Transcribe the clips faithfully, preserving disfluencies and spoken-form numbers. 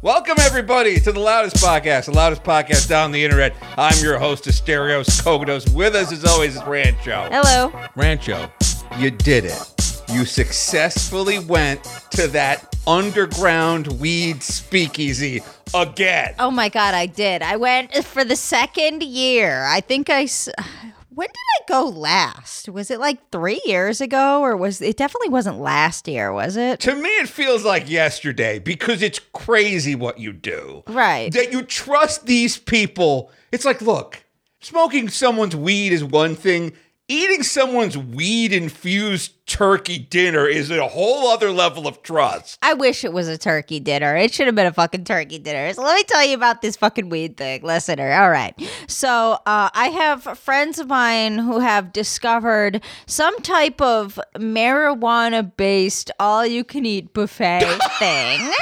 Welcome, everybody, to the loudest podcast, the loudest podcast down the internet. I'm your host, Asterios Kogodos. With us, as always, is Rancho. Hello. Rancho, you did it. You successfully went to that underground weed speakeasy again. Oh, my God, I did. I went for the second year. I think I... S- when did I go last? Was it like three years ago, or was it definitely wasn't last year, was it? To me, it feels like yesterday because it's crazy what you do. Right. That you trust these people. It's like, look, smoking someone's weed is one thing. Eating someone's weed-infused turkey dinner is a whole other level of trust. I wish it was a turkey dinner. It should have been a fucking turkey dinner. So let me tell you about this fucking weed thing, listener. All right. So uh, I have friends of mine who have discovered some type of marijuana-based all-you-can-eat buffet thing.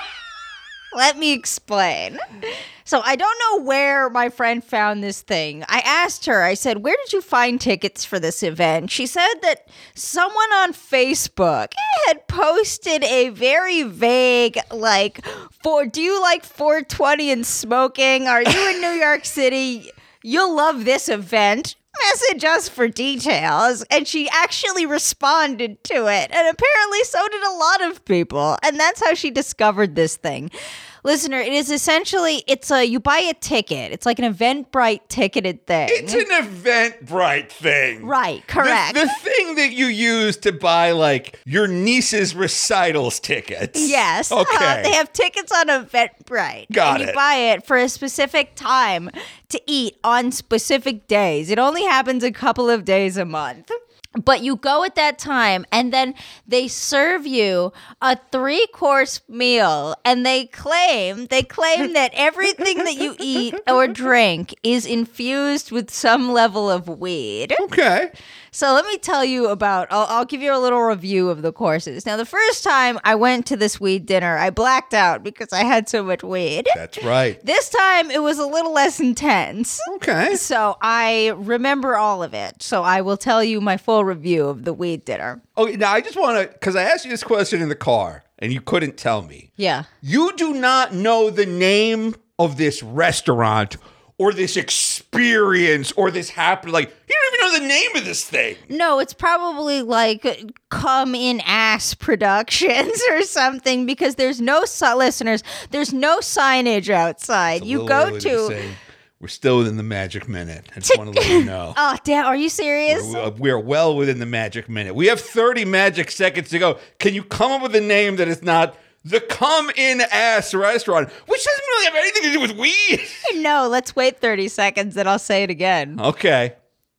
Let me explain. So I don't know where my friend found this thing. I asked her, I said, where did you find tickets for this event? She said that someone on Facebook had posted a very vague, like, for do you like four twenty and smoking? Are you in New York City? You'll love this event. Message us for details. And she actually responded to it. And apparently so did a lot of people. And that's how she discovered this thing. Listener, it is essentially, it's a, you buy a ticket. It's like an Eventbrite ticketed thing. It's an Eventbrite thing. Right, correct. The, the thing that you use to buy, like, your niece's recitals tickets. Yes. Okay. Uh, they have tickets on Eventbrite. Got and it. You buy it for a specific time to eat on specific days. It only happens a couple of days a month. But you go at that time, and then they serve you a three-course meal, and they claim they claim that everything that you eat or drink is infused with some level of weed. Okay. So let me tell you about, I'll, I'll give you a little review of the courses. Now, the first time I went to this weed dinner, I blacked out because I had so much weed. That's right. This time, it was a little less intense. Okay. So I remember all of it. So I will tell you my full review of the weed dinner. Okay, now I just want to, because I asked you this question in the car, and you couldn't tell me. Yeah. You do not know the name of this restaurant or this experience or this happen. Like, you don't even know the name of this thing. No, it's probably like Come In Ass Productions or something, because there's no, si- listeners, there's no signage outside. It's a You little go early to... say we're still within the magic minute. I just want to let you know. Oh, damn. Are you serious? We're, we're well within the magic minute. We have thirty magic seconds to go. Can you come up with a name that is not the Come In Ass Restaurant, which doesn't really have anything to do with weed? No, let's wait thirty seconds, then I'll say it again. Okay.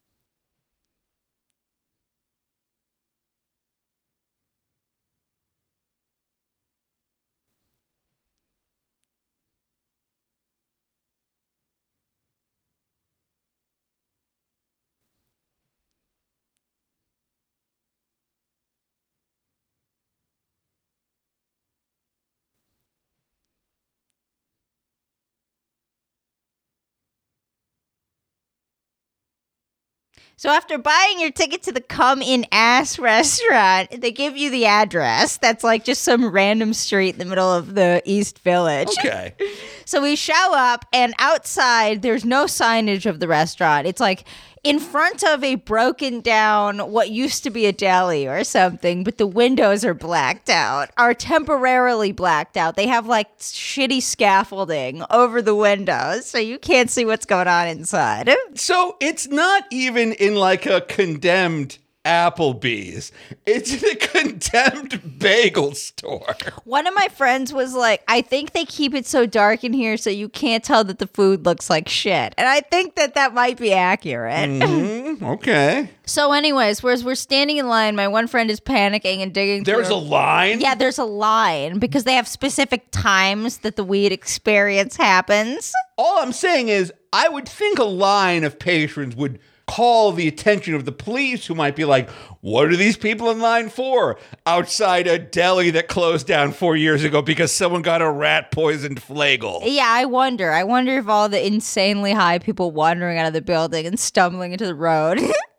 So after buying your ticket to the Come In Ass restaurant, they give you the address. That's like just some random street in the middle of the East Village. Okay. So we show up, and outside, there's no signage of the restaurant. It's like in front of a broken down, what used to be a deli or something, but the windows are blacked out, are temporarily blacked out. They have like shitty scaffolding over the windows, so you can't see what's going on inside. So it's not even in like a condemned Applebee's. It's in a condemned bagel store. One of my friends was like, I think they keep it so dark in here so you can't tell that the food looks like shit. And I think that that might be accurate. Mm-hmm. Okay. So anyways, whereas we're standing in line, my one friend is panicking and digging There's through. a line? Yeah, there's a line because they have specific times that the weed experience happens. All I'm saying is, I would think a line of patrons would call the attention of the police, who might be like, what are these people in line for? Outside a deli that closed down four years ago because someone got a rat poisoned flagel. Yeah, I wonder. I wonder if all the insanely high people wandering out of the building and stumbling into the road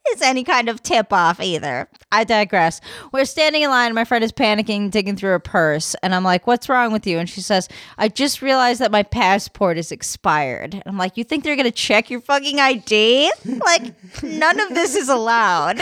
is any kind of tip off either. I digress. We're standing in line. My friend is panicking, digging through her purse. And I'm like, what's wrong with you? And she says, I just realized that my passport is expired. And I'm like, you think they're going to check your fucking I D? Like, none of this is allowed.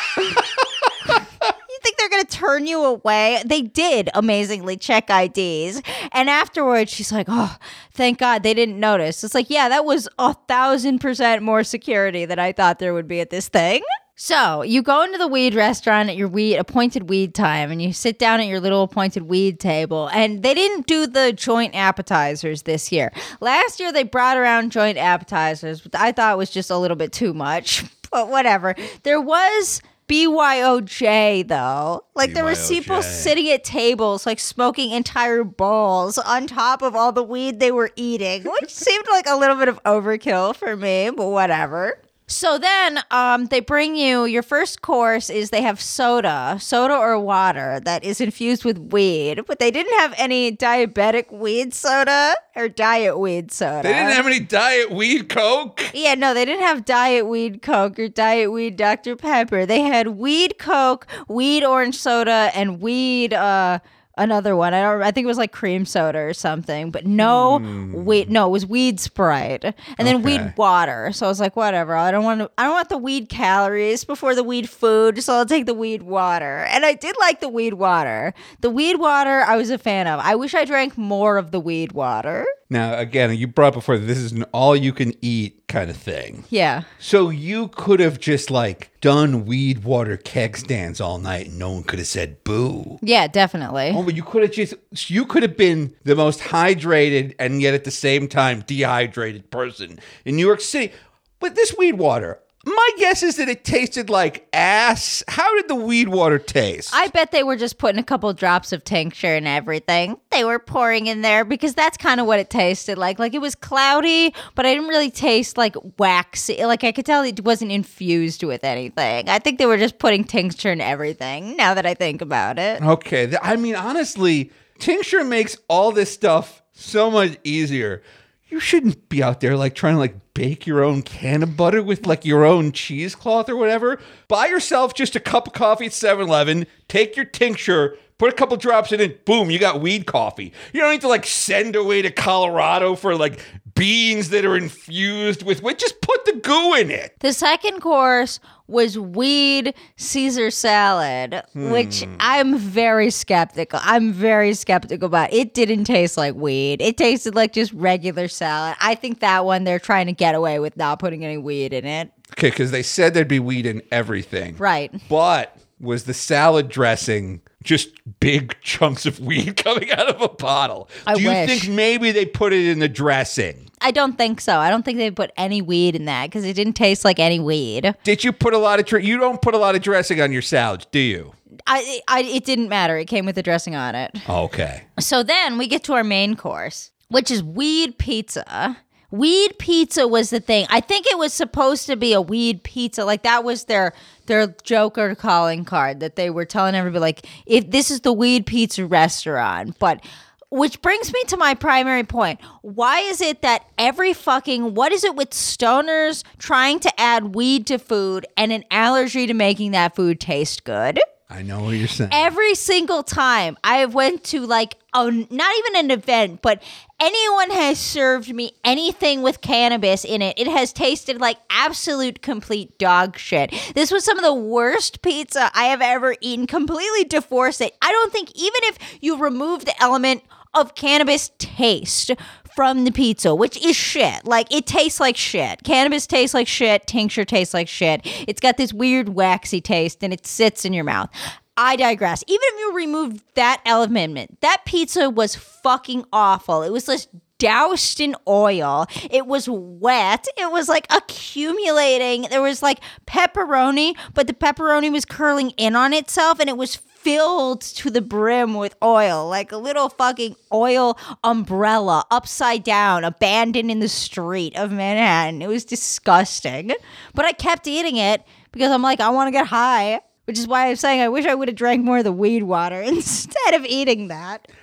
Think they're going to turn you away? They did amazingly check I Ds. And afterwards, she's like, oh, thank God they didn't notice. It's like, yeah, that was a thousand percent more security than I thought there would be at this thing. So you go into the weed restaurant at your weed appointed weed time and you sit down at your little appointed weed table, and they didn't do the joint appetizers this year. Last year they brought around joint appetizers, but I thought it was just a little bit too much, but whatever. There was B Y O J though. Like there were people sitting at tables like smoking entire bowls on top of all the weed they were eating, which seemed like a little bit of overkill for me, but whatever. So then um, they bring you, your first course is they have soda, soda or water that is infused with weed, but they didn't have any diabetic weed soda or diet weed soda. They didn't have any diet weed Coke? Yeah, no, they didn't have diet weed Coke or diet weed Doctor Pepper. They had weed Coke, weed orange soda, and weed... Uh, Another one. I don't. I think it was like cream soda or something, but no mm. weed. No, it was weed Sprite, and then okay. weed water. So I was like, whatever. I don't want to. I don't want the weed calories before the weed food, so I'll take the weed water. And I did like the weed water. The weed water, I was a fan of. I wish I drank more of the weed water. Now, again, you brought before that this is an all-you-can-eat kind of thing. Yeah. So you could have just, like, done weed water keg stands all night and no one could have said boo. Yeah, definitely. Oh, but you could have just, you could have been the most hydrated and yet at the same time dehydrated person in New York City. But this weed water... My guess is that it tasted like ass. How did the weed water taste? I bet they were just putting a couple drops of tincture and everything. They were pouring in there because that's kind of what it tasted like. Like it was cloudy, but I didn't really taste like waxy. Like I could tell it wasn't infused with anything. I think they were just putting tincture in everything now that I think about it. Okay. I mean, honestly, tincture makes all this stuff so much easier. You shouldn't be out there like trying to like bake your own can of butter with like your own cheesecloth or whatever. Buy yourself just a cup of coffee at seven eleven, take your tincture, put a couple drops in it, boom, you got weed coffee. You don't need to like send away to Colorado for like beans that are infused with weed. Just put the goo in it. The second course was weed Caesar salad, hmm. which I'm very skeptical. I'm very skeptical about. It didn't taste like weed. It tasted like just regular salad. I think that one they're trying to get away with not putting any weed in it. Okay, because they said there'd be weed in everything. Right. But was the salad dressing just big chunks of weed coming out of a bottle? I Do you wish. think maybe they put it in the dressing? I don't think so. I don't think they put any weed in that because it didn't taste like any weed. Did you put a lot of dr- you don't put a lot of dressing on your salads, do you? I, I it didn't matter. It came with the dressing on it. Okay. So then we get to our main course, which is weed pizza. Weed pizza was the thing. I think it was supposed to be a weed pizza. Like that was their their Joker calling card that they were telling everybody like, if this is the weed pizza restaurant. But which brings me to my primary point. Why is it that every fucking, what is it with stoners trying to add weed to food and an allergy to making that food taste good? I know what you're saying. Every single time I went to like, a, not even an event, but anyone has served me anything with cannabis in it, it has tasted like absolute complete dog shit. This was some of the worst pizza I have ever eaten. Completely divorce it. I don't think even if you remove the element of cannabis taste from the pizza, which is shit. Like, it tastes like shit. Cannabis tastes like shit. Tincture tastes like shit. It's got this weird waxy taste, and it sits in your mouth. I digress. Even if you remove that element, that pizza was fucking awful. It was just doused in oil. It was wet. It was like accumulating. There was like pepperoni, but the pepperoni was curling in on itself, and it was filled to the brim with oil, like a little fucking oil umbrella upside down, abandoned in the street of Manhattan. It was disgusting. But I kept eating it because I'm like, I want to get high, which is why I'm saying I wish I would have drank more of the weed water instead of eating that.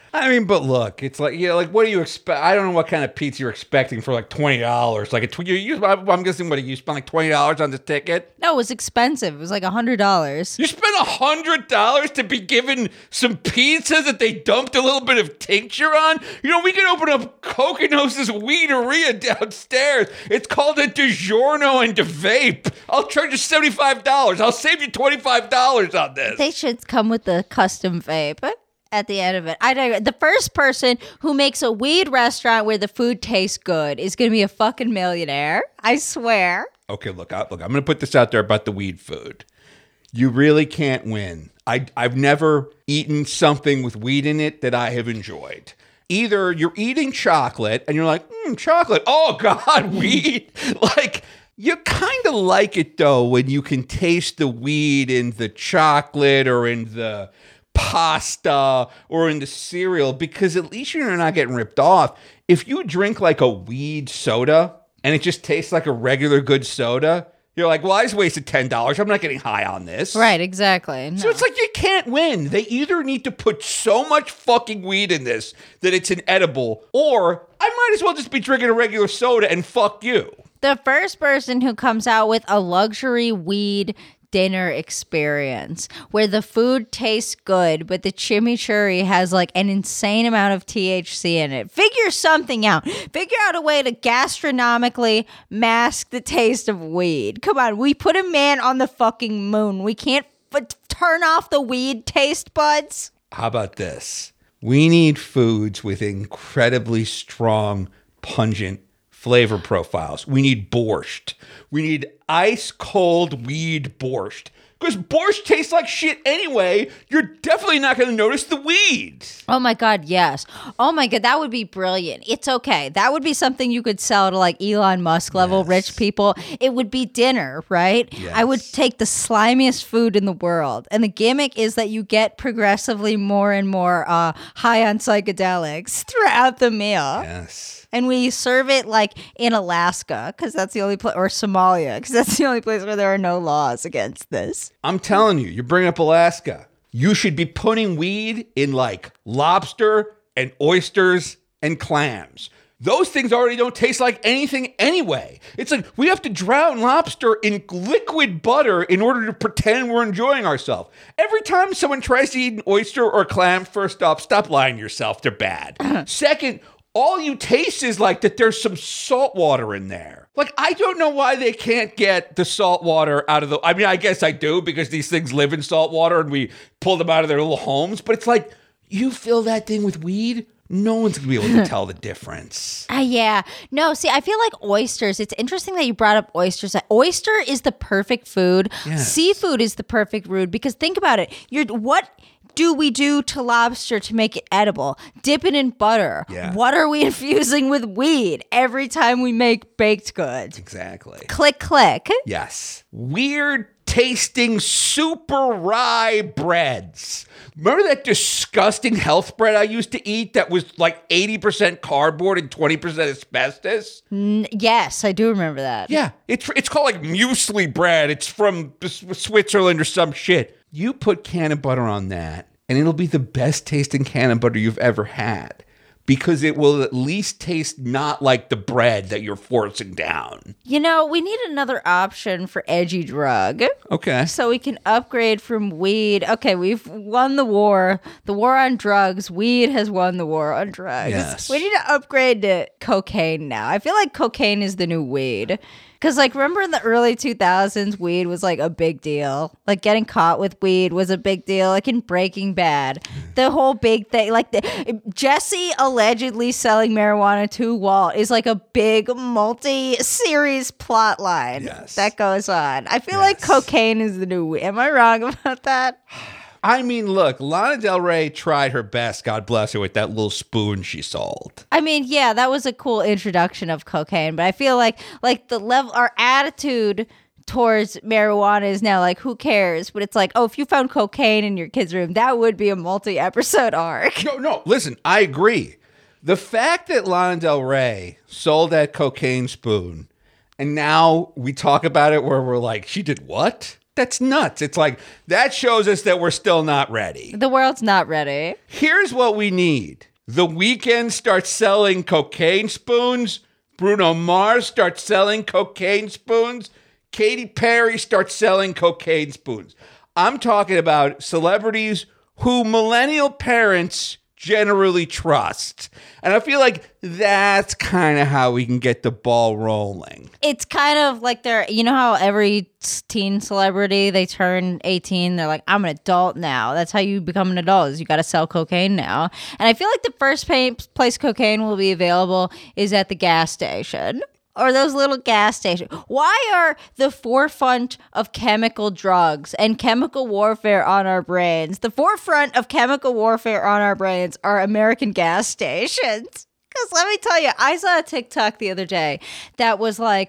I mean, but look, it's like, you know, like, what do you expect? I don't know what kind of pizza you're expecting for like twenty dollars. Like, a tw- you, you, I'm guessing, what, you spent like twenty dollars on this ticket? No, it was expensive. It was like one hundred dollars. You spent one hundred dollars to be given some pizza that they dumped a little bit of tincture on? You know, we can open up Coconos's Weederia downstairs. It's called a DiGiorno and DeVape. I'll charge you seventy-five dollars. I'll save you twenty-five dollars on this. They should come with the custom vape at the end of it. I dig- the first person who makes a weed restaurant where the food tastes good is going to be a fucking millionaire. I swear. Okay, look, I, look, I'm going to put this out there about the weed food. You really can't win. I, I've never eaten something with weed in it that I have enjoyed. Either you're eating chocolate and you're like, mm, chocolate. Oh, God, weed. Like, you kind of like it, though, when you can taste the weed in the chocolate or in the pasta or in the cereal, because at least you're not getting ripped off. If you drink like a weed soda and it just tastes like a regular good soda, you're like, well, I just wasted ten dollars. I'm not getting high on this. Right, exactly. No. So it's like you can't win. They either need to put so much fucking weed in this that it's inedible, or I might as well just be drinking a regular soda and fuck you. The first person who comes out with a luxury weed dinner experience where the food tastes good, but the chimichurri has like an insane amount of T H C in it. Figure something out. Figure out a way to gastronomically mask the taste of weed. Come on, we put a man on the fucking moon. We can't f- turn off the weed taste buds. How about this? We need foods with incredibly strong, pungent flavor profiles. We need borscht. We need ice cold weed borscht. Because borscht tastes like shit anyway. You're definitely not going to notice the weed. Oh my God, yes. Oh my God, that would be brilliant. It's okay. That would be something you could sell to like Elon Musk level Yes. rich people. It would be dinner, right? Yes. I would take the slimiest food in the world. And the gimmick is that you get progressively more and more uh, high on psychedelics throughout the meal. Yes. And we serve it like in Alaska because that's the only place, or Somalia because that's the only place where there are no laws against this. I'm telling you, you're bringing up Alaska. You should be putting weed in like lobster and oysters and clams. Those things already don't taste like anything anyway. It's like we have to drown lobster in liquid butter in order to pretend we're enjoying ourselves. Every time someone tries to eat an oyster or clam, first off, stop lying to yourself. They're bad. Second, all you taste is like that there's some salt water in there. Like, I don't know why they can't get the salt water out of the... I mean, I guess I do because these things live in salt water and we pull them out of their little homes. But it's like, you fill that thing with weed, no one's going to be able to tell the difference. Uh, yeah. No, see, I feel like oysters. It's interesting that you brought up oysters. Oyster is the perfect food. Yes. Seafood is the perfect food because think about it. You're what... do we do to lobster to make it edible? Dip it in butter. Yeah. What are we infusing with weed every time we make baked goods? Exactly. Click, click. Yes. Weird tasting super rye breads. Remember that disgusting health bread I used to eat that was like eighty percent cardboard and twenty percent asbestos? N- yes, I do remember that. Yeah. It's, it's called like muesli bread. It's from Switzerland or some shit. You put cannon butter on that, and it'll be the best tasting cannon butter you've ever had because it will at least taste not like the bread that you're forcing down. You know, we need another option for edgy drug. Okay. So we can upgrade from weed. Okay, we've won the war. The war on drugs. Weed has won the war on drugs. Yes. We need to upgrade to cocaine now. I feel like cocaine is the new weed. Because, like, remember in the early two thousands, weed was, like, a big deal. Like, getting caught with weed was a big deal. Like, in Breaking Bad. The whole big thing. Like, the, Jesse allegedly selling marijuana to Walt is, like, a big multi-series plot line Yes. that goes on. I feel Yes. like cocaine is the new weed. Am I wrong about that? I mean, look, Lana Del Rey tried her best, God bless her, with that little spoon she sold. I mean, yeah, that was a cool introduction of cocaine, but I feel like like the level, our attitude towards marijuana is now like, who cares? But it's like, oh, if you found cocaine in your kid's room, that would be a multi-episode arc. No, no, listen, I agree. The fact that Lana Del Rey sold that cocaine spoon, and now we talk about it where we're like, she did what? That's nuts. It's like, that shows us that we're still not ready. The world's not ready. Here's what we need. The Weeknd starts selling cocaine spoons. Bruno Mars starts selling cocaine spoons. Katy Perry starts selling cocaine spoons. I'm talking about celebrities who millennial parents generally trust. And I feel like that's kind of how we can get the ball rolling. It's kind of like they're, you know how every teen celebrity, they turn eighteen, they're like, I'm an adult now. That's how you become an adult, is you got to sell cocaine now. And I feel like the first place cocaine will be available is at the gas station. Or those little gas stations. Why are the forefront of chemical drugs and chemical warfare on our brains? The forefront of chemical warfare on our brains are American gas stations. Because let me tell you, I saw a TikTok the other day that was like,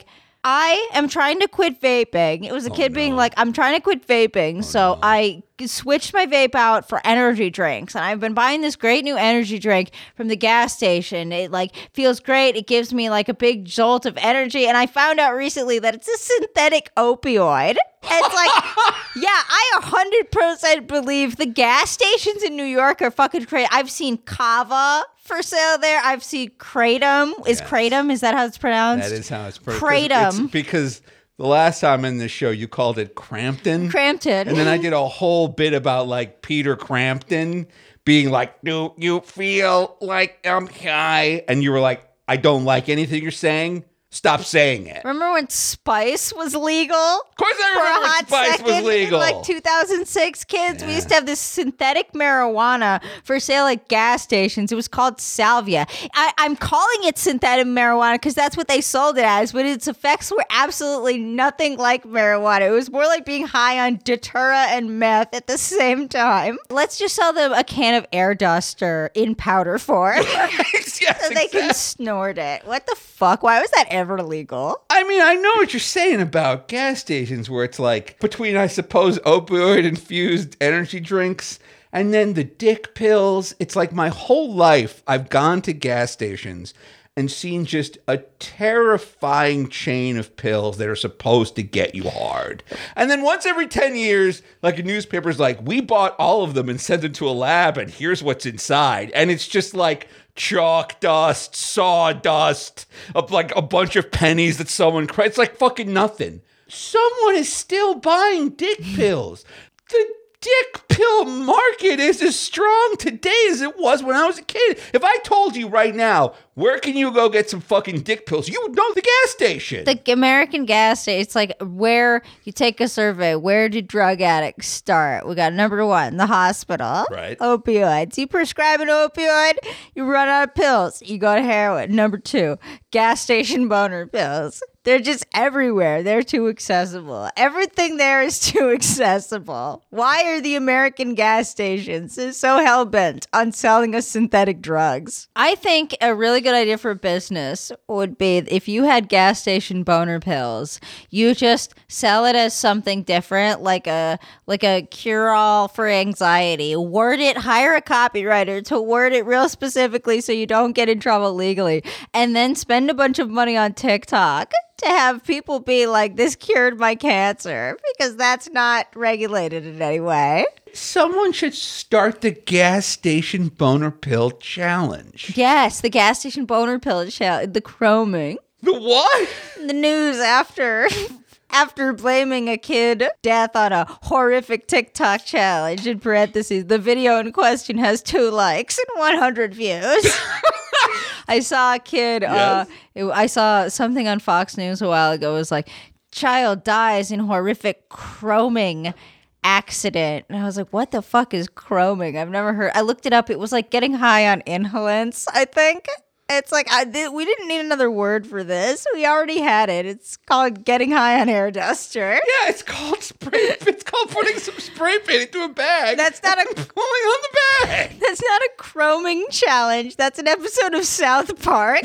I am trying to quit vaping. It was a Oh, kid no. being like, I'm trying to quit vaping. Oh, so no. I switched my vape out for energy drinks. And I've been buying this great new energy drink from the gas station. It like feels great. It gives me like a big jolt of energy. And I found out recently that it's a synthetic opioid. And it's like, yeah, I one hundred percent believe the gas stations in New York are fucking crazy. I've seen Kava for sale there. I've seen Kratom. Is Yes. Kratom? Is that how it's pronounced? That is how it's pronounced. Kratom. It's because the last time in this show, you called it Crampton. Crampton. And then I did a whole bit about like Peter Crampton being like, do you feel like I'm high? And you were like, I don't like anything you're saying. Stop saying it. Remember when Spice was legal? Of course I For a remember hot Spice second was legal. in like two thousand six, kids. We Yeah. used to have this synthetic marijuana for sale at gas stations. It was called Salvia. I, I'm calling it synthetic marijuana because that's what they sold it as, but its effects were absolutely nothing like marijuana. It was more like being high on Datura and meth at the same time. Let's just sell them a can of air duster in powder form yes, so they exactly. can snort it. What the fuck? Why was that ever legal? I mean, I know what you're saying about gas stations where it's like between, I suppose, opioid-infused energy drinks and then the dick pills. It's like my whole life I've gone to gas stations and seen just a terrifying chain of pills that are supposed to get you hard. And then once every ten years, like a newspaper's like, we bought all of them and sent them to a lab and here's what's inside. And it's just like chalk dust, sawdust, of like a bunch of pennies that someone cried. It's like fucking nothing. Someone is still buying dick pills. The dick pill market is as strong today as it was when I was a kid. If I told you right now, where can you go get some fucking dick pills? You would know the gas station. The American gas station, it's like where you take a survey. Where do drug addicts start? We got number one, the hospital. Right. Opioids. You prescribe an opioid, you run out of pills. You go to heroin. Number two, gas station boner pills. They're just everywhere. They're too accessible. Everything there is too accessible. Why are the American gas stations so hell-bent on selling us synthetic drugs? I think a really good idea for a business would be if you had gas station boner pills, you just sell it as something different, like a like a cure-all for anxiety. Word it, hire a copywriter to word it real specifically so you don't get in trouble legally, and then spend a bunch of money on TikTok to have people be like, this cured my cancer, because that's not regulated in any way. Someone should start the gas station boner pill challenge. Yes, the gas station boner pill challenge, the chroming. The what? The news after after blaming a kid death on a horrific TikTok challenge, in parentheses, the video in question has two likes and one hundred views. I saw a kid, uh, it, I saw something on Fox News a while ago. It was like, child dies in horrific chroming accident. And I was like, what the fuck is chroming? I've never heard. I looked it up. It was like getting high on inhalants, I think. It's like, I did, we didn't need another word for this. We already had it. It's called getting high on air duster. Yeah, it's called spray. It's called putting some spray paint into a bag. That's not a going on the bag. That's not a chroming challenge. That's an episode of South Park.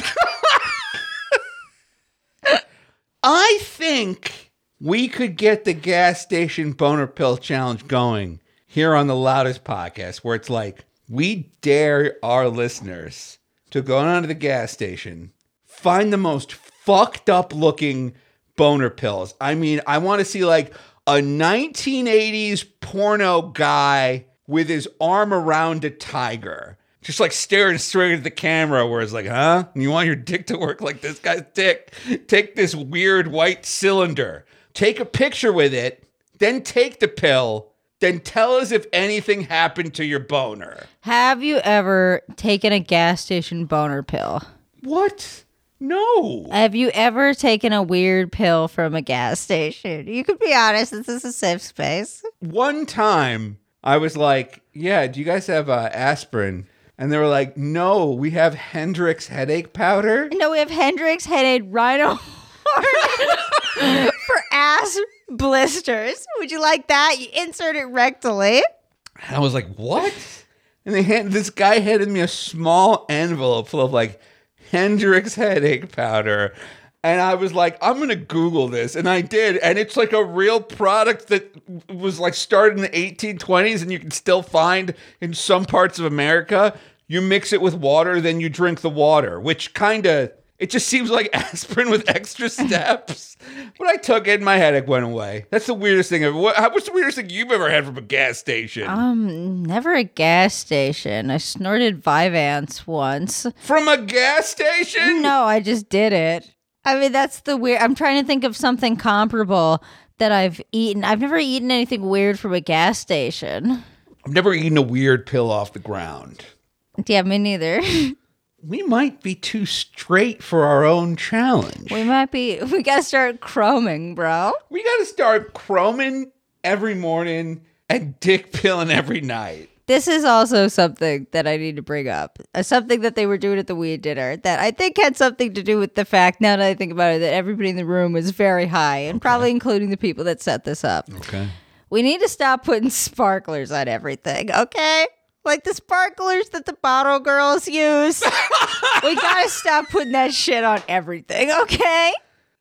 I think we could get the gas station boner pill challenge going here on the Loudest Podcast, where it's like, we dare our listeners to go down to the gas station, find the most fucked up looking boner pills. I mean, I want to see like a nineteen eighties porno guy with his arm around a tiger. Just like staring straight at the camera where it's like, huh? You want your dick to work like this guy's dick? Take this weird white cylinder. Take a picture with it. Then take the pill. Then tell us if anything happened to your boner. Have you ever taken a gas station boner pill? What? No. Have you ever taken a weird pill from a gas station? You could be honest. This is a safe space. One time I was like, yeah, do you guys have uh, aspirin? And they were like, no, we have Hendrix headache powder. No, we have Hendrix headache rhino for ass blisters. Would you like that? You insert it rectally. And I was like, what? And they hand, this guy handed me a small envelope full of like Hendrix headache powder. And I was like, I'm going to Google this. And I did. And it's like a real product that was like started in the eighteen twenties and you can still find in some parts of America. You mix it with water, then you drink the water, which kind of, it just seems like aspirin with extra steps. But I took it and my headache went away. That's the weirdest thing ever. What, what's the weirdest thing you've ever had from a gas station? Um, never a gas station. I snorted Vyvanse once. From a gas station? No, I just did it. I mean, that's the weird. I'm trying to think of something comparable that I've eaten. I've never eaten anything weird from a gas station. I've never eaten a weird pill off the ground. Yeah, me neither. We might be too straight for our own challenge. We might be. We gotta start chroming, bro. We gotta start chroming every morning and dick pilling every night. This is also something that I need to bring up. Uh, something that they were doing at the weed dinner that I think had something to do with the fact, now that I think about it, that everybody in the room was very high, and okay. probably including the people that set this up. Okay. We need to stop putting sparklers on everything, okay? Like the sparklers that the bottle girls use. We gotta stop putting that shit on everything, okay?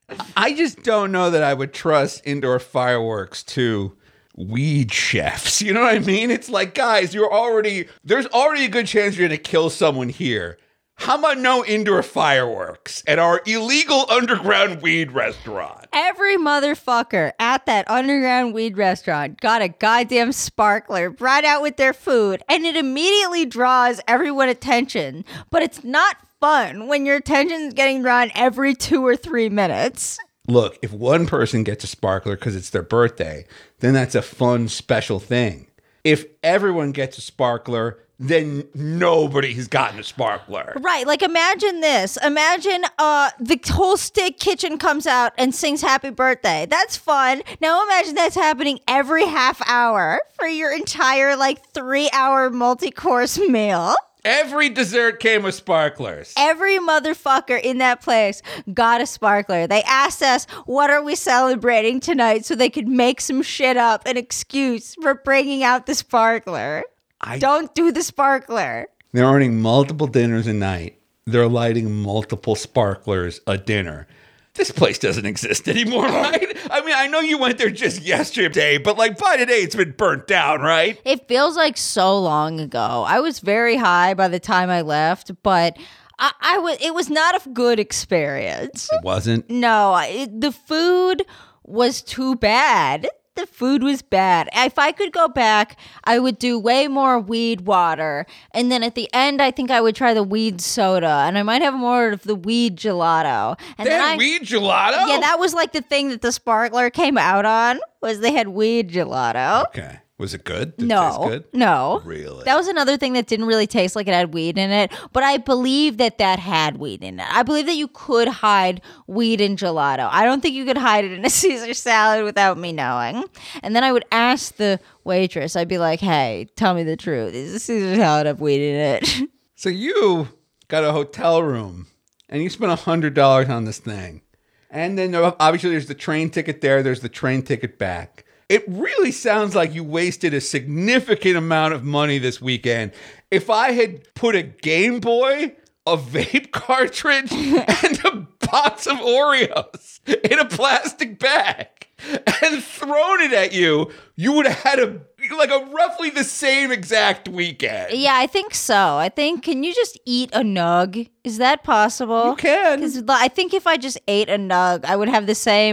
I just don't know that I would trust indoor fireworks to weed chefs. You know what I mean? It's like, guys, you're already, there's already a good chance you're gonna kill someone here. How about no indoor fireworks at our illegal underground weed restaurant? Every motherfucker at that underground weed restaurant got a goddamn sparkler brought out with their food, and it immediately draws everyone attention. But it's not fun when your attention's getting drawn every two or three minutes. Look, if one person gets a sparkler because it's their birthday, then that's a fun, special thing. If everyone gets a sparkler, then nobody has gotten a sparkler. Right. Like, imagine this. Imagine uh, the whole stick kitchen comes out and sings happy birthday. That's fun. Now imagine that's happening every half hour for your entire, like, three-hour multi-course meal. Every dessert came with sparklers. Every motherfucker in that place got a sparkler. They asked us, what are we celebrating tonight, so they could make some shit up, an excuse for bringing out the sparkler. I, Don't do the sparkler. They're earning multiple dinners a night. They're lighting multiple sparklers a dinner. This place doesn't exist anymore, right? I mean, I know you went there just yesterday, but like by today it's been burnt down, right? It feels like so long ago. I was very high by the time I left, but I, I was. It was not a good experience. It wasn't? No, it, the food was too bad. The food was bad. If I could go back, I would do way more weed water. And then at the end, I think I would try the weed soda. And I might have more of the weed gelato. And they then had I, weed gelato? Yeah, that was like the thing that the sparkler came out on, was they had weed gelato. Okay. Was it good? Did no. it taste good? No. Really? That was another thing that didn't really taste like it had weed in it. But I believe that that had weed in it. I believe that you could hide weed in gelato. I don't think you could hide it in a Caesar salad without me knowing. And then I would ask the waitress, I'd be like, hey, tell me the truth. Is this Caesar salad have weed in it? So you got a hotel room and you spent one hundred dollars on this thing. And then obviously there's the train ticket there. There's the train ticket back. It really sounds like you wasted a significant amount of money this weekend. If I had put a Game Boy, a vape cartridge, and a box of Oreos in a plastic bag and thrown it at you, you would have had a like a roughly the same exact weekend. Yeah, I think so. I think, can you just eat a nug? Is that possible? You can. Because I think if I just ate a nug, I would have the same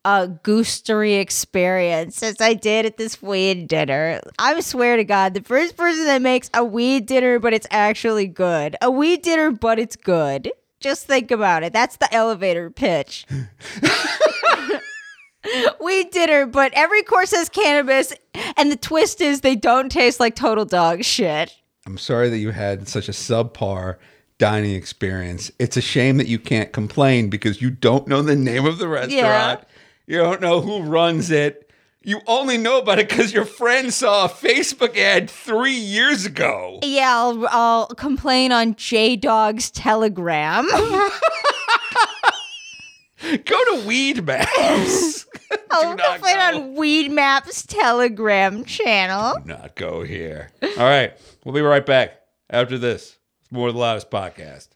a goosery experience as I did at this weed dinner. I swear to God, the first person that makes a weed dinner, but it's actually good. A weed dinner, but it's good. Just think about it. That's the elevator pitch. Weed dinner, but every course has cannabis, and the twist is they don't taste like total dog shit. I'm sorry that you had such a subpar dining experience. It's a shame that you can't complain because you don't know the name of the restaurant. Yeah. You don't know who runs it. You only know about it because your friend saw a Facebook ad three years ago. Yeah, I'll, I'll complain on J-Dog's Telegram. Go to Weed Maps. I'll complain on Weed Maps Telegram channel. Do not go here. All right. We'll be right back after this. It's More the Loudest podcast.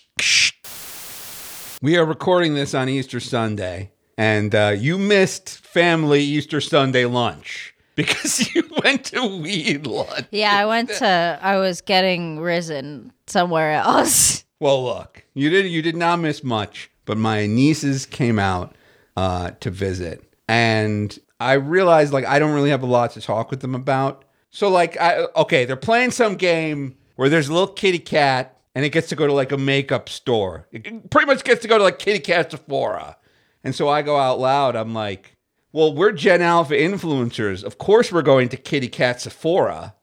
We are recording this on Easter Sunday, and uh, you missed family Easter Sunday lunch because you went to weed lunch. Yeah, I went to, I was getting risen somewhere else. Well, look, you did you did not miss much, but my nieces came out uh, to visit, and I realized like I don't really have a lot to talk with them about. So like, I okay, they're playing some game where there's a little kitty cat, and it gets to go to like a makeup store. It pretty much gets to go to like Kitty Cat Sephora, and so I go out loud. I'm like, well, we're Gen Alpha influencers. Of course, we're going to Kitty Cat Sephora.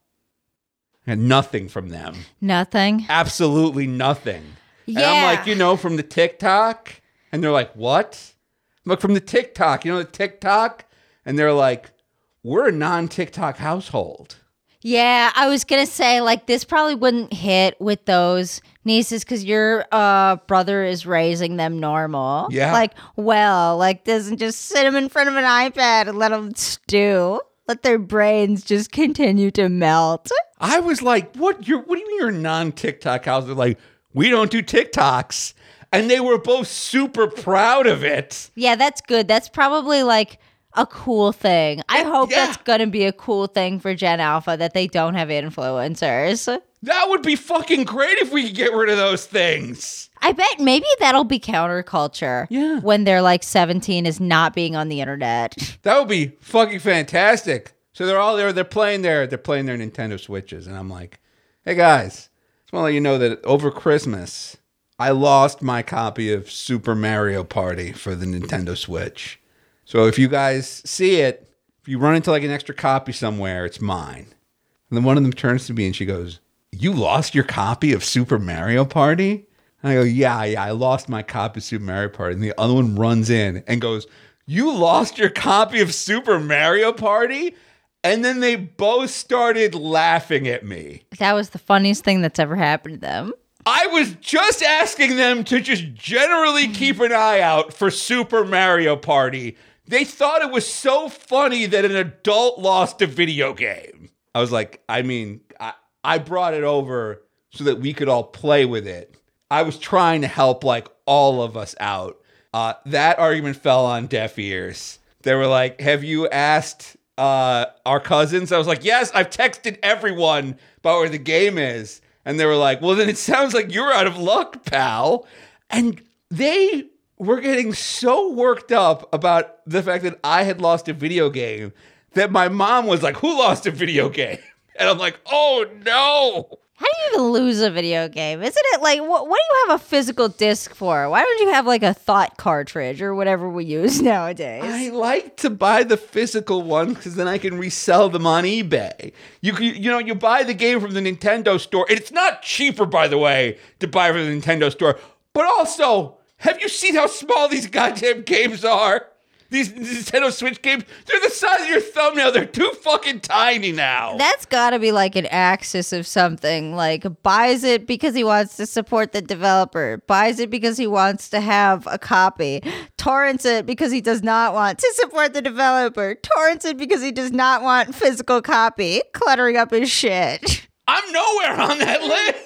And nothing from them. Nothing. Absolutely nothing. Yeah. And I'm like, you know, from the TikTok. And they're like, what? I'm like, from the TikTok. You know the TikTok? And they're like, we're a non-TikTok household. Yeah, I was going to say, like, this probably wouldn't hit with those nieces because your uh, brother is raising them normal. Yeah. Like, well, like, doesn't just sit them in front of an iPad and let them stew. Let their brains just continue to melt. I was like, what? You're, what do you mean you're a non-TikTok house? They're like, we don't do TikToks. And they were both super proud of it. Yeah, that's good. That's probably like a cool thing. I hope yeah. that's going to be a cool thing for Gen Alpha that they don't have influencers. That would be fucking great if we could get rid of those things. I bet maybe that'll be counterculture. Yeah. When they're like seventeen is not being on the internet. That would be fucking fantastic. So they're all there. They're playing their they're playing their Nintendo Switches, and I'm like, hey guys, just want to let you know that over Christmas I lost my copy of Super Mario Party for the Nintendo Switch. So if you guys see it, if you run into like an extra copy somewhere, it's mine. And then one of them turns to me and she goes, you lost your copy of Super Mario Party? And I go, yeah, yeah, I lost my copy of Super Mario Party. And the other one runs in and goes, you lost your copy of Super Mario Party? And then they both started laughing at me. That was the funniest thing that's ever happened to them. I was just asking them to just generally keep an eye out for Super Mario Party. They thought it was so funny that an adult lost a video game. I was like, I mean, I, I brought it over so that we could all play with it. I was trying to help like all of us out. Uh, that argument fell on deaf ears. They were like, have you asked uh, our cousins? I was like, yes, I've texted everyone about where the game is. And they were like, well, then it sounds like you're out of luck, pal. And they were getting so worked up about the fact that I had lost a video game that my mom was like, who lost a video game? And I'm like, oh, no. How do you even lose a video game? Isn't it like, what, what do you have a physical disc for? Why don't you have like a thought cartridge or whatever we use nowadays? I like to buy the physical one because then I can resell them on eBay. You can, you know, you buy the game from the Nintendo store. And it's not cheaper, by the way, to buy from the Nintendo store. But also, have you seen how small these goddamn games are? These Nintendo Switch games, they're the size of your thumbnail. They're too fucking tiny now. That's got to be like an axis of something. Like, buys it because he wants to support the developer. Buys it because he wants to have a copy. Torrents it because he does not want to support the developer. Torrents it because he does not want physical copy. Cluttering up his shit. I'm nowhere on that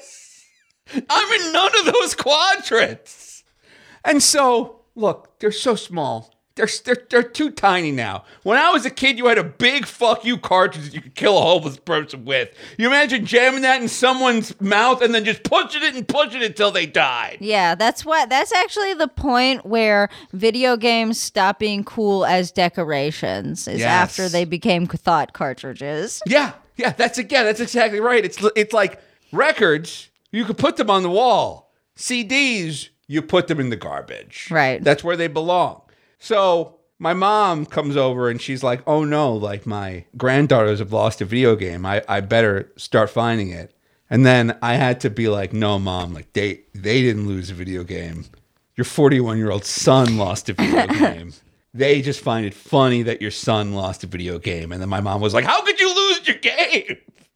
list. I'm in none of those quadrants. And so, look, they're so small. They're, they're, they're too tiny now. When I was a kid, you had a big fuck you cartridge that you could kill a homeless person with. You imagine jamming that in someone's mouth and then just pushing it and pushing it until they died. Yeah, that's what. That's actually the point where video games stop being cool as decorations. Is Yes. after they became thought cartridges. Yeah, yeah, that's again, that's exactly right. It's it's like records, you could put them on the wall. C Ds, you put them in the garbage. Right. That's where they belong. So my mom comes over and she's like, oh no, like my granddaughters have lost a video game. I, I better start finding it. And then I had to be like, no, mom, like they, they didn't lose a video game. Your forty-one-year-old son lost a video game. They just find it funny that your son lost a video game. And then my mom was like, how could you lose your game?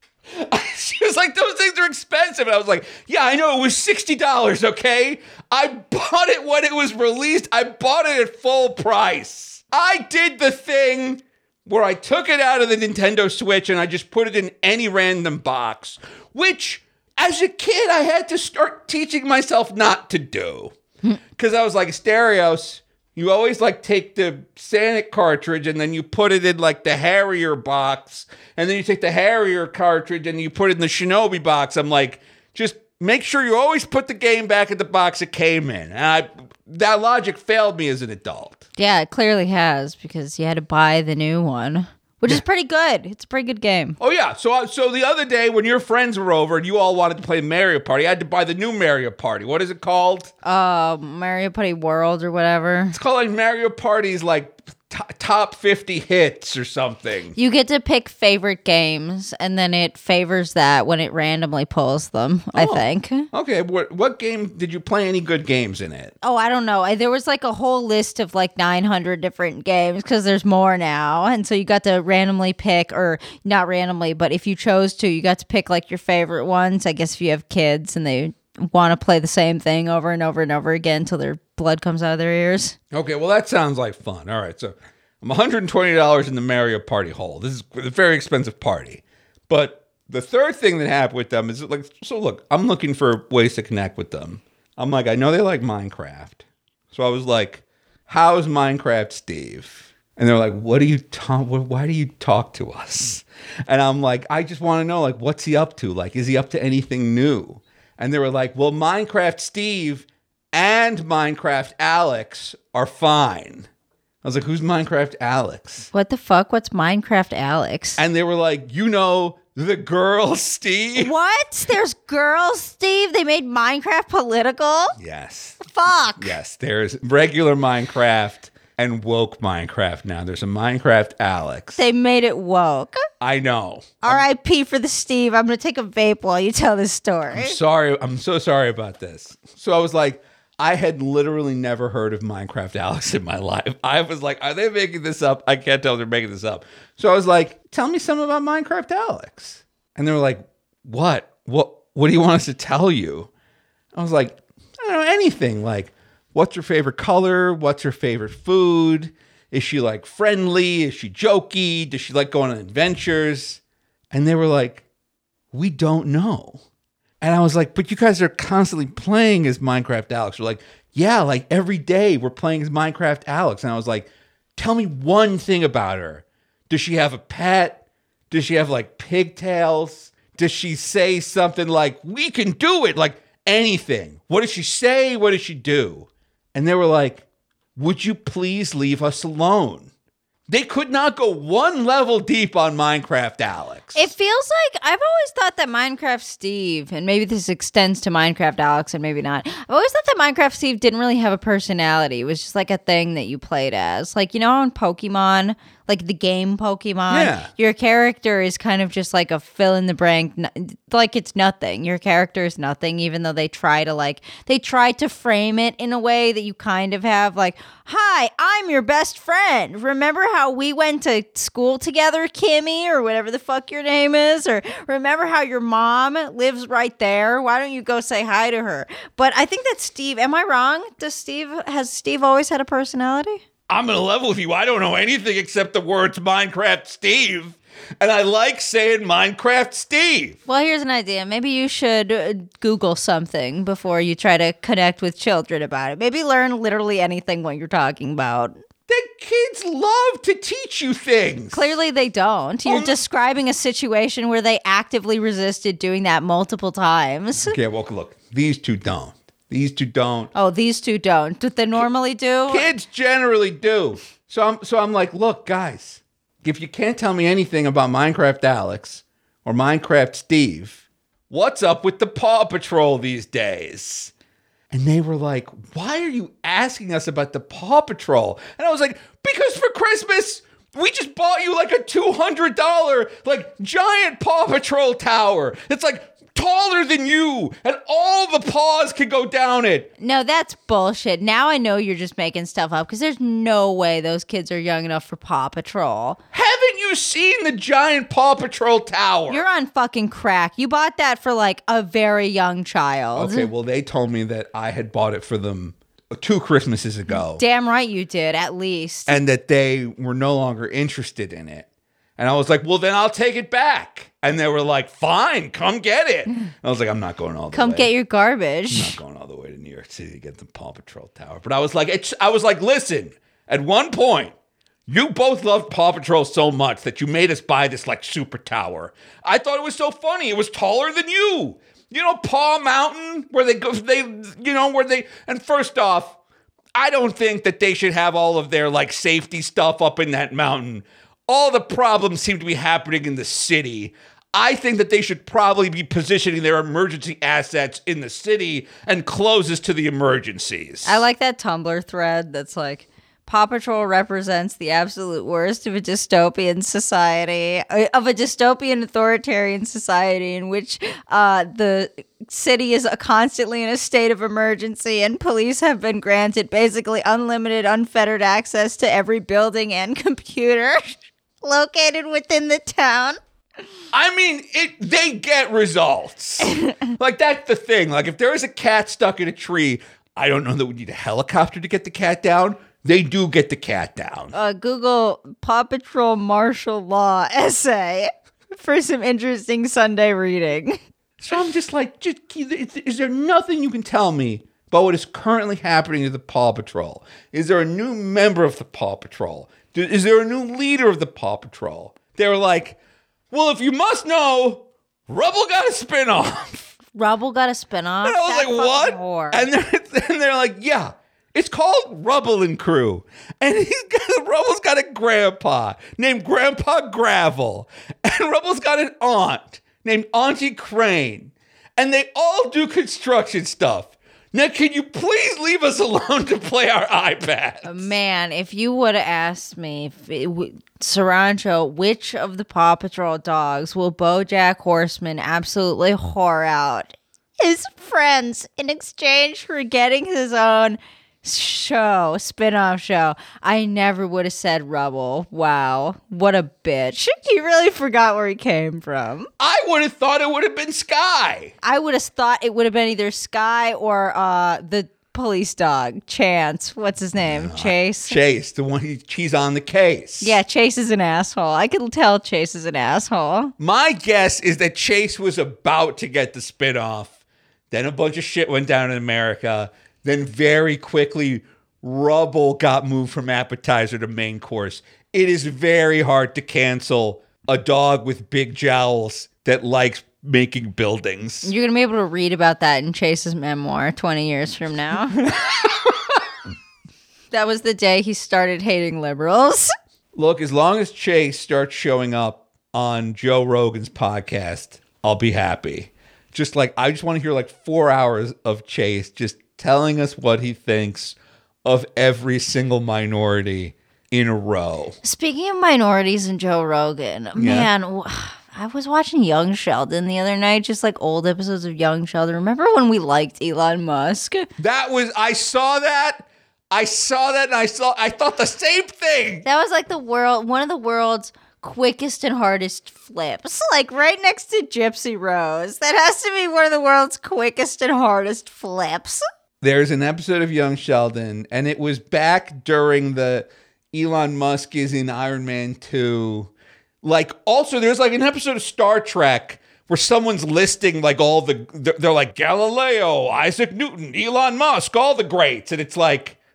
She was like, those things are expensive. And I was like, yeah, I know, it was sixty dollars, okay? I bought it when it was released. I bought it at full price. I did the thing where I took it out of the Nintendo Switch and I just put it in any random box, which as a kid, I had to start teaching myself not to do. Because I was like, Asterios, you always like take the Sonic cartridge and then you put it in like the Harrier box. And then you take the Harrier cartridge and you put it in the Shinobi box. I'm like, just make sure you always put the game back in the box it came in. And I, that logic failed me as an adult. Yeah, it clearly has because you had to buy the new one, which is pretty good. It's a pretty good game. Oh, yeah. So so the other day when your friends were over and you all wanted to play Mario Party, I had to buy the new Mario Party. What is it called? Uh, Mario Party World or whatever. It's called like Mario Party's like t- top fifty hits or something. You get to pick favorite games, and then it favors that when it randomly pulls them, I Oh. think. Okay, what what game did you play? Any good games in it? Oh, I don't know. I, there was like a whole list of like nine hundred different games because there's more now. And so you got to randomly pick, or not randomly, but if you chose to, you got to pick like your favorite ones. I guess if you have kids and they want to play the same thing over and over and over again until their blood comes out of their ears. Okay, well that sounds like fun. All right, so I'm one hundred twenty dollars in the Mario Party hole. This is a very expensive party. But the third thing that happened with them is like, so look, I'm looking for ways to connect with them. I'm like, I know they like Minecraft. So I was like, how's Minecraft Steve? And they're like, what do you talk? Why do you talk to us? And I'm like, I just want to know, like, what's he up to? Like, is he up to anything new? And they were like, well, Minecraft Steve and Minecraft Alex are fine. I was like, who's Minecraft Alex? What the fuck? What's Minecraft Alex? And they were like, you know, the girl Steve? What? There's girls, Steve? They made Minecraft political? Yes. Fuck. Yes, there's regular Minecraft and woke Minecraft now. There's a Minecraft Alex. They made it woke. I know. R I P for the Steve. I'm going to take a vape while you tell this story. I'm sorry. I'm so sorry about this. So I was like, I had literally never heard of Minecraft Alex in my life. I was like, are they making this up? I can't tell if they're making this up. So I was like, tell me something about Minecraft Alex. And they were like, what? What What do you want us to tell you? I was like, I don't know, anything. Like, what's her favorite color? What's her favorite food? Is she like friendly? Is she jokey? Does she like going on adventures? And they were like, we don't know. And I was like, but you guys are constantly playing as Minecraft Alex. We're like, yeah, like every day we're playing as Minecraft Alex. And I was like, tell me one thing about her. Does she have a pet? Does she have like pigtails? Does she say something like, we can do it? Like anything. What does she say? What does she do? And they were like, would you please leave us alone? They could not go one level deep on Minecraft Alex. It feels like I've always thought that Minecraft Steve, and maybe this extends to Minecraft Alex and maybe not. I've always thought that Minecraft Steve didn't really have a personality. It was just like a thing that you played as. Like, you know, on Pokemon, like the game Pokemon, Yeah. your character is kind of just like a fill in the blank, n- like it's nothing. Your character is nothing, even though they try to like, they try to frame it in a way that you kind of have like, hi, I'm your best friend. Remember how we went to school together, Kimmy, or whatever the fuck your name is? Or remember how your mom lives right there? Why don't you go say hi to her? But I think that Steve, am I wrong? Does Steve, has Steve always had a personality? I'm going to level with you. I don't know anything except the words Minecraft Steve. And I like saying Minecraft Steve. Well, here's an idea. Maybe you should uh, Google something before you try to connect with children about it. Maybe learn literally anything what you're talking about. The kids love to teach you things. Clearly they don't. You're Um, describing a situation where they actively resisted doing that multiple times. Okay, well, look, these two don't. These two don't. Oh, these two don't. Do they normally do? Kids generally do. So I'm so I'm like, look, guys, if you can't tell me anything about Minecraft Alex or Minecraft Steve, what's up with the Paw Patrol these days? And they were like, why are you asking us about the Paw Patrol? And I was like, because for Christmas, we just bought you like a two hundred dollars like giant Paw Patrol tower. It's like taller than you, and all the paws can go down it. No, that's bullshit. Now I know you're just making stuff up because there's no way those kids are young enough for Paw Patrol. Haven't you seen the giant Paw Patrol tower? You're on fucking crack. You bought that for like a very young child. Okay, well, they told me that I had bought it for them two Christmases ago. Damn right you did, at least. And that they were no longer interested in it. And I was like, well, then I'll take it back. And they were like, fine, come get it. And I was like, I'm not going all the Come way. get your garbage. I'm not going all the way to New York City to get the Paw Patrol tower. But I was like, it's, I was like, listen, at one point, you both loved Paw Patrol so much that you made us buy this like super tower. I thought it was so funny. It was taller than you. You know, Paw Mountain, where they go, they, you know, where they, and first off, I don't think that they should have all of their like safety stuff up in that mountain. All the problems seem to be happening in the city. I think that they should probably be positioning their emergency assets in the city and closest to the emergencies. I like that Tumblr thread that's like, Paw Patrol represents the absolute worst of a dystopian society, of a dystopian authoritarian society in which uh, the city is constantly in a state of emergency and police have been granted basically unlimited, unfettered access to every building and computer located within the town. I mean, it. They get results. Like, that's the thing. Like, if there is a cat stuck in a tree, I don't know that we need a helicopter to get the cat down. They do get the cat down. Uh, Google Paw Patrol martial law essay for some interesting Sunday reading. So I'm just like, just, is there nothing you can tell me about what is currently happening to the Paw Patrol? Is there a new member of the Paw Patrol? Is there a new leader of the Paw Patrol? They were like, well, if you must know, Rubble got a spinoff. Rubble got a spinoff? And I was That like, what? whore. And they're, and they're like, yeah, it's called Rubble and Crew. And he's got, Rubble's got a grandpa named Grandpa Gravel. And Rubble's got an aunt named Auntie Crane. And they all do construction stuff. Now, can you please leave us alone to play our iPads? Man, if you would have asked me, if it w- Sarancho, which of the Paw Patrol dogs will BoJack Horseman absolutely whore out his friends in exchange for getting his own show, spin-off show, I never would have said Rubble. Wow, what a bitch. He really forgot where he came from. I would have thought it would have been Sky. I would have thought it would have been either Sky or uh, the police dog, Chance. What's his name? Uh, Chase? Chase, the one he, he's on the case. Yeah, Chase is an asshole. I can tell Chase is an asshole. My guess is that Chase was about to get the spinoff. Then a bunch of shit went down in America. Then very quickly, Rubble got moved from appetizer to main course. It is very hard to cancel a dog with big jowls that likes making buildings. You're going to be able to read about that in Chase's memoir twenty years from now. That was the day he started hating liberals. Look, as long as Chase starts showing up on Joe Rogan's podcast, I'll be happy. Just like, I just want to hear like four hours of Chase just telling us what he thinks of every single minority in a row. Speaking of minorities and Joe Rogan, yeah. man, I was watching Young Sheldon the other night, just like old episodes of Young Sheldon. Remember when we liked Elon Musk? That was, I saw that. I saw that and I saw, I thought the same thing. That was like the world, one of the world's quickest and hardest flips, like right next to Gypsy Rose. That has to be one of the world's quickest and hardest flips. There's an episode of Young Sheldon, and it was back during the Elon Musk is in Iron Man two. Like, also, there's like an episode of Star Trek where someone's listing like all the, they're like Galileo, Isaac Newton, Elon Musk, all the greats. And it's like,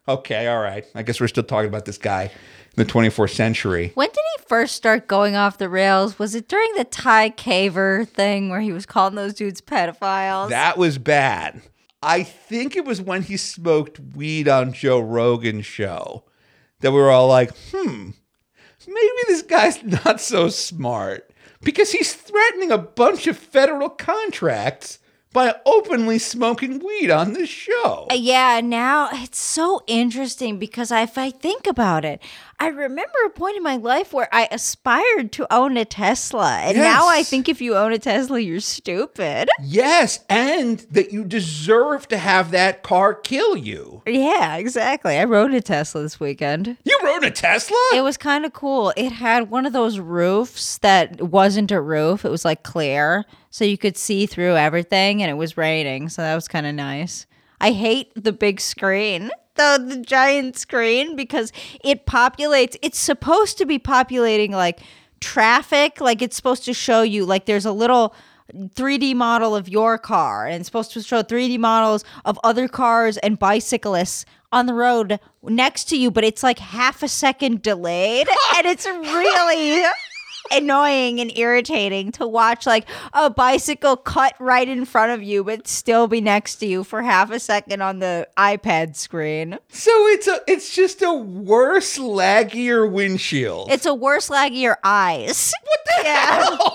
Okay, all right. I guess we're still talking about this guy in the twenty-fourth century. When did he first start going off the rails? Was it during the Ty Caver thing where he was calling those dudes pedophiles? That was bad. I think it was when he smoked weed on Joe Rogan's show that we were all like, hmm, maybe this guy's not so smart because he's threatening a bunch of federal contracts by openly smoking weed on this show. Uh, Yeah, now it's so interesting because if I think about it, I remember a point in my life where I aspired to own a Tesla. And now I Yes. think if you own a Tesla, you're stupid. Yes, and that you deserve to have that car kill you. Yeah, exactly. I rode a Tesla this weekend. You rode a Tesla? It was kind of cool. It had one of those roofs that wasn't a roof. It was like clear, so you could see through everything, and it was raining, so that was kind of nice. I hate the big screen, the, the giant screen, because it populates. It's supposed to be populating like traffic. Like it's supposed to show you like there's a little three D model of your car, and it's supposed to show three D models of other cars and bicyclists on the road next to you, but it's like half a second delayed, and it's really annoying and irritating to watch like a bicycle cut right in front of you but still be next to you for half a second on the iPad screen. So it's a it's just a worse, laggier windshield. It's a worse laggier eyes. What the Yeah. hell?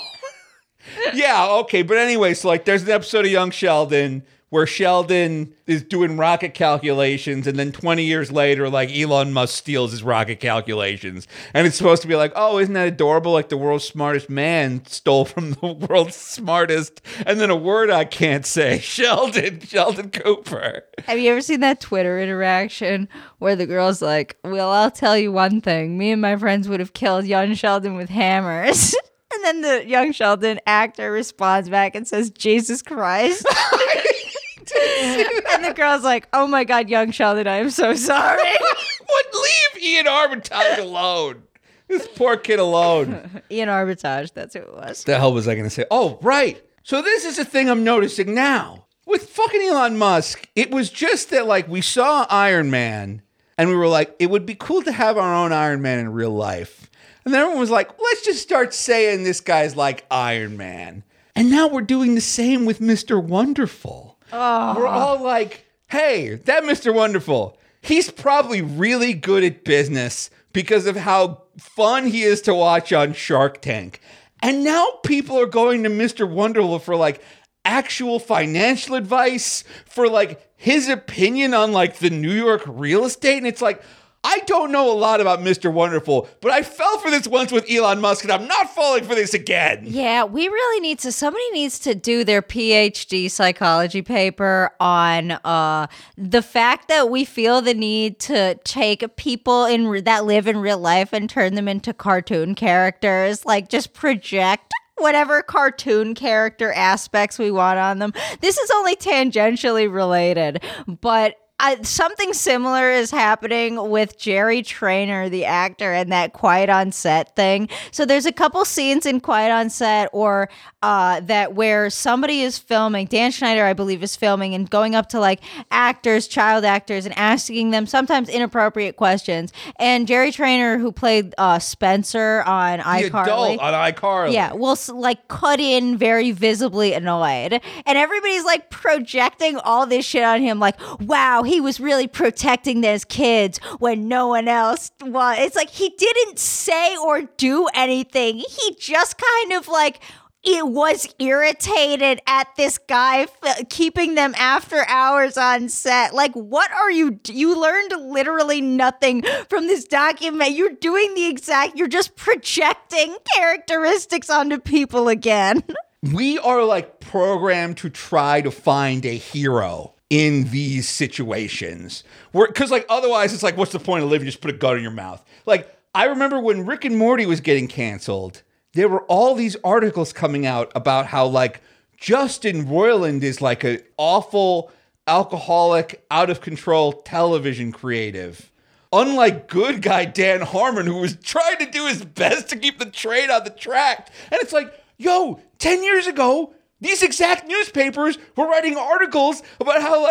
Yeah, okay, but anyway, so like there's an episode of Young Sheldon where Sheldon is doing rocket calculations, and then twenty years later, like Elon Musk steals his rocket calculations. And it's supposed to be like, oh, isn't that adorable? Like the world's smartest man stole from the world's smartest, and then a word I can't say. Sheldon, Sheldon Cooper. Have you ever seen that Twitter interaction where the girl's like, well, I'll tell you one thing. Me and my friends would have killed young Sheldon with hammers. And then the young Sheldon actor responds back and says, Jesus Christ. And the girl's like, oh my God, young Sheldon, I am so sorry. What? Leave Ian Armitage alone. This poor kid alone. Ian Armitage, that's who it was. The hell was I going to say? Oh, right. So this is a thing I'm noticing now. With fucking Elon Musk, it was just that, like, we saw Iron Man, and we were like, it would be cool to have our own Iron Man in real life. And then everyone was like, let's just start saying this guy's like Iron Man. And now we're doing the same with Mister Wonderful. Oh. We're all like, hey, that Mister Wonderful, he's probably really good at business because of how fun he is to watch on Shark Tank. And now people are going to Mister Wonderful for like actual financial advice, for like his opinion on like the New York real estate. And it's like, I don't know a lot about Mister Wonderful, but I fell for this once with Elon Musk, and I'm not falling for this again. Yeah, we really need to, somebody needs to do their P H D psychology paper on uh, the fact that we feel the need to take people in re- that live in real life and turn them into cartoon characters, like just project whatever cartoon character aspects we want on them. This is only tangentially related, but I, something similar is happening with Jerry Trainer, the actor, and that Quiet on Set thing. So there's a couple scenes in Quiet on Set or uh, that where somebody is filming, Dan Schneider, I believe, is filming and going up to like actors, child actors, and asking them sometimes inappropriate questions. And Jerry Trainer, who played uh, Spencer on The iCarly. adult on iCarly. Yeah, will s- like cut in very visibly annoyed. And everybody's like projecting all this shit on him like, wow, he was really protecting those kids when no one else was. It's like he didn't say or do anything. He just kind of like it was irritated at this guy f- keeping them after hours on set. Like, what are you? You learned literally nothing from this document. You're doing the exact, you're just projecting characteristics onto people again. We are like programmed to try to find a hero in these situations. Because like otherwise it's like, what's the point of living? Just put a gun in your mouth. Like, I remember when Rick and Morty was getting canceled, there were all these articles coming out about how like Justin Roiland is like an awful, alcoholic, out of control television creative. Unlike good guy Dan Harmon, who was trying to do his best to keep the train on the track. And it's like, yo, ten years ago, these exact newspapers were writing articles about how like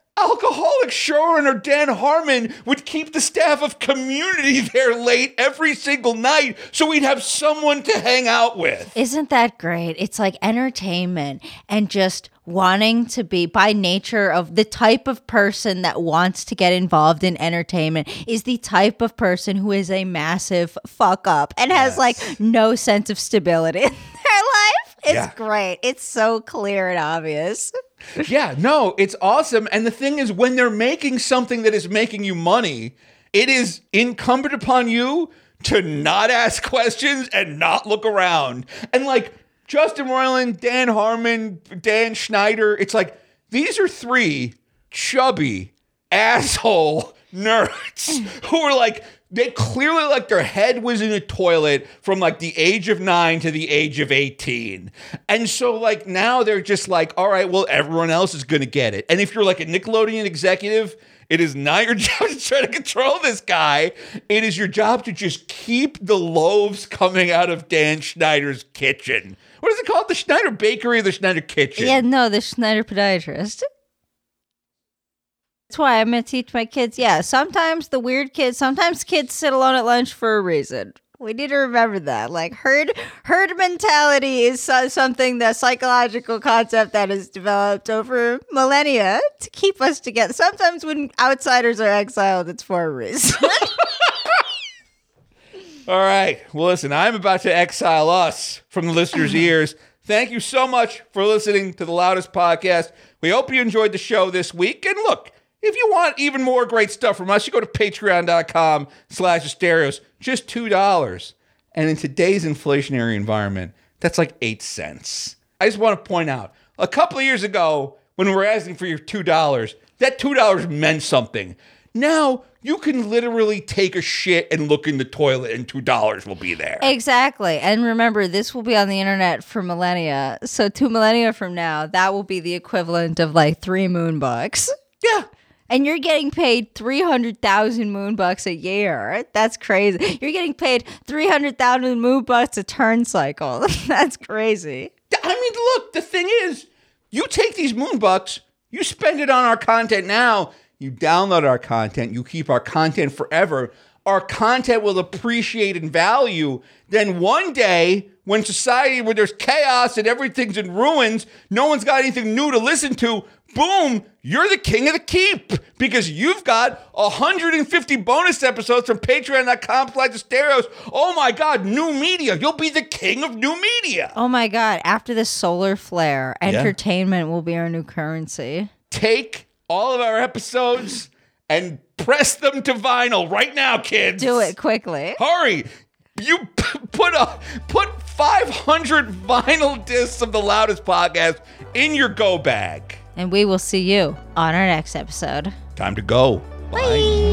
alcoholic showrunner Dan Harmon would keep the staff of Community there late every single night so we'd have someone to hang out with. Isn't that great? It's like entertainment and just wanting to be, by nature of the type of person that wants to get involved in entertainment, is the type of person who is a massive fuck up and has Yes. like no sense of stability in their life. It's Yeah. great. It's so clear and obvious. Yeah, no, it's awesome. And the thing is, when they're making something that is making you money, it is incumbent upon you to not ask questions and not look around. And like Justin Roiland, Dan Harmon, Dan Schneider, it's like, these are three chubby asshole nerds who are like, they clearly, like, their head was in a toilet from, like, the age of nine to the age of eighteen. And so, like, now they're just like, all right, well, everyone else is going to get it. And if you're, like, a Nickelodeon executive, it is not your job to try to control this guy. It is your job to just keep the loaves coming out of Dan Schneider's kitchen. What is it called? The Schneider Bakery or the Schneider Kitchen? Yeah, no, the Schneider podiatrist. That's why I'm going to teach my kids. Yeah, sometimes the weird kids, sometimes kids sit alone at lunch for a reason. We need to remember that. Like herd herd mentality is so, something, the psychological concept that has developed over millennia to keep us together. Sometimes when outsiders are exiled, it's for a reason. All right. Well, listen, I'm about to exile us from the listeners' ears. Thank you so much for listening to The Loudest Podcast. We hope you enjoyed the show this week. And look, if you want even more great stuff from us, you go to patreon.com slash stereos, just two dollars. And in today's inflationary environment, that's like eight cents. I just want to point out, a couple of years ago, when we were asking for your two dollars, that two dollars meant something. Now, you can literally take a shit and look in the toilet and two dollars will be there. Exactly. And remember, this will be on the internet for millennia. So two millennia from now, that will be the equivalent of like three moon bucks. Yeah. And you're getting paid three hundred thousand moon bucks a year. That's crazy. You're getting paid three hundred thousand moon bucks a turn cycle. That's crazy. I mean, look, the thing is, you take these moon bucks, you spend it on our content now, you download our content, you keep our content forever. Our content will appreciate in value. Then one day, when society, where there's chaos and everything's in ruins, no one's got anything new to listen to, boom, you're the king of the keep because you've got one hundred fifty bonus episodes from patreon.com slash stereos. Oh my God, new media. You'll be the king of new media. Oh my God. After the solar flare, entertainment yeah. will be our new currency. Take all of our episodes and press them to vinyl right now, kids. Do it quickly. Hurry. You p- put a put five hundred vinyl discs of The Loudest Podcast in your go bag. And we will see you on our next episode. Time to go. Bye. Bye.